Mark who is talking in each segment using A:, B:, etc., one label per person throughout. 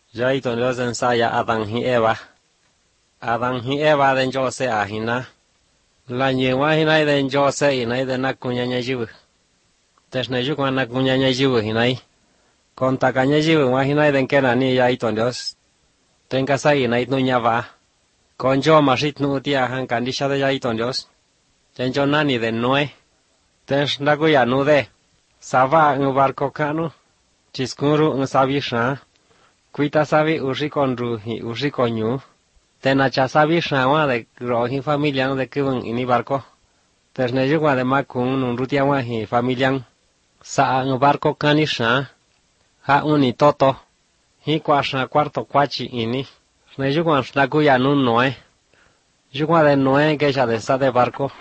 A: Ya ito Dios en saya Adán y Eva. Adán y Eva den yo se ahina. La nyewa hinai den yo se hinai den na kunyanya jibu. Tesne yu kwa na kunyanya jibu hinai. Konta kanya jibu wa hinai den kena ni ya ito Dios. Tenka sa hinai nunya va. Con yo masit nu tia han kandisha de ya ito Dios. Den yo nani den noe. Tens na kuya nu de. Sava ng barko kanu. Chiskuru ng sabi sha. Kuita sabi usikon ruhi usikon yu. Tena cha sabi shawa de rohi familia de kibun ini barco. Tesne yugwa de makun nun rutia wahi familia. Sa ng barco kanisha. Ha uni toto. Hi kwasha cuarto kwachi ini. Ne yugwa snakuya nun noe. Yugwa de noe que ya de sa de barco.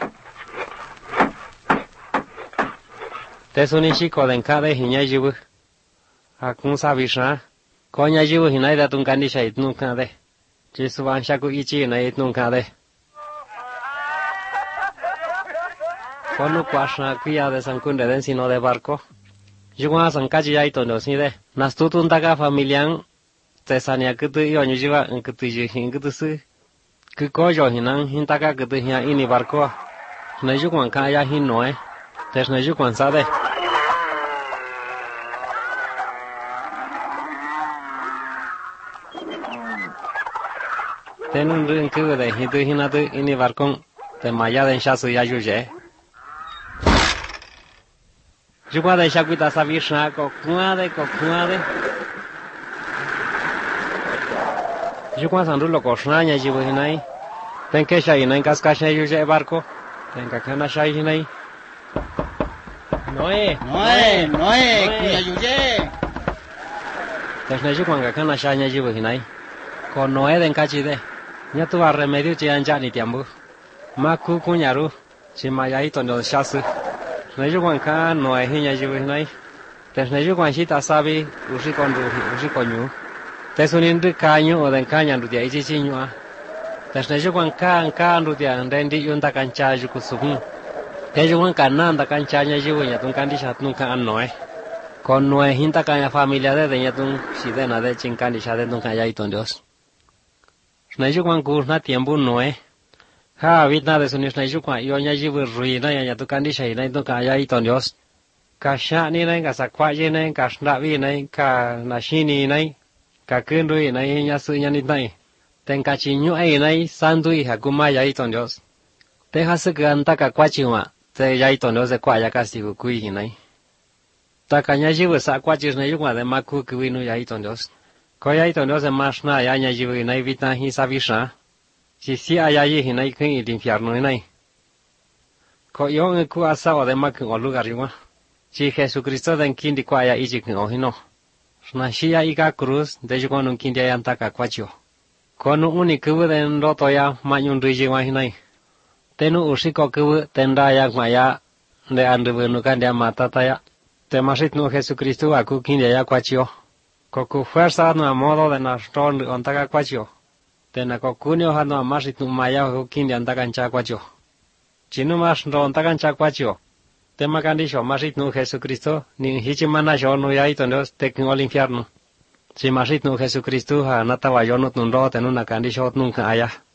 A: Tesuni chico de encade hinya yubu. Ha kun sabi sha. Konya jibu hinai da tun kandisha itnun kade. Jisuwan shaku ichi na itnun kade. Konu kwashna kuya de sankunde den sino de barco. Yugwa sankaji ya ito no side. Nastutun taka familian. Tesania kutu iyo nyujiwa kutu yuhin kutu su. Kukoyo hinan hintaka kutu hiya ini barco. Na yugwan kaya hin noe. Tesna yugwan sade. Tenun rin kuwe de hitu hinatu ini barkong te maya den shasu ya yuje. Yugwa de shakuita sabi shna kokuade. Yugwa sanrulo koshna nya jibu hinai. Ten kesha hinai kaskasha yuje barco. Ten kakana sha hinai. Noe, kuya yuje. Tesna yugwa kakana sha nya jibu hinai. Con noe den kachide. Ya tuwa remedio che anja ni tiambu. Maku kunyaru. Si maya ito no shasu. Nayuguan ka noe hinya jibu hinai. Tes nayuguan shita sabi usikon nyu. Tes unin ri kanyu o den kanyan rutia ichi chinyua. Tes nayuguan ka rutia rendi yunta kancha yuku subun. Tayuguan ka nanda kancha nya jibu nyatun kandishat nunca an noe. Con noe hinta kanya familia de nyatun sidena de chinkandisha de nunca ya ito Dios. Nayuguan kurna tiempo noe. Ha vitna de sunis nayuguan yo nya jibu ruina ya tu kandisha ina tu kaya ito Dios. Ka shani nai ka sakwaji nai ka shnavi nai ka nashini nai ka kunrui nai nya su nya nai. Ten ka chinyu ai nai sandui hakuma ya ito Dios. Te hasu kanta ka kwachiwa te ya ito Dios de kwaya castigo kui nai. Ta ka nya jibu sa kwachis nayuguan de maku kuinu ya ito Dios. Koya ito Dios de mashna ya nya jibu nai vitna hi sabisha. Si ayayi hinai kun il infierno hinai. Ko yo ku asa o de makun o lugar yuma. Si Jesucristo den kindi kwa ya iji kun o hino. Shna shia ika cruz de yuko nun kindi ayantaka kwachio. Konu uni kubu den roto ya manyun riji wa hinai. Tenu usiko kubu tenda ya maya de andubu nukan dia matata ya. Te masit nu Jesucristo aku kindi ya kwachio. Koku fuerza no modo de nastron ontaka kwachio. Tena kokunio hano amasit nu maya kindi antakan chakwacho. Chinu mas ndo antakan chakwacho. Tema kandisho masit nu Jesucristo ni hichimana yo no ya ito Dios tekin ol infierno. Si masit nu Jesucristo ha natawa yo no tnundo tenuna kandisho nunca aya.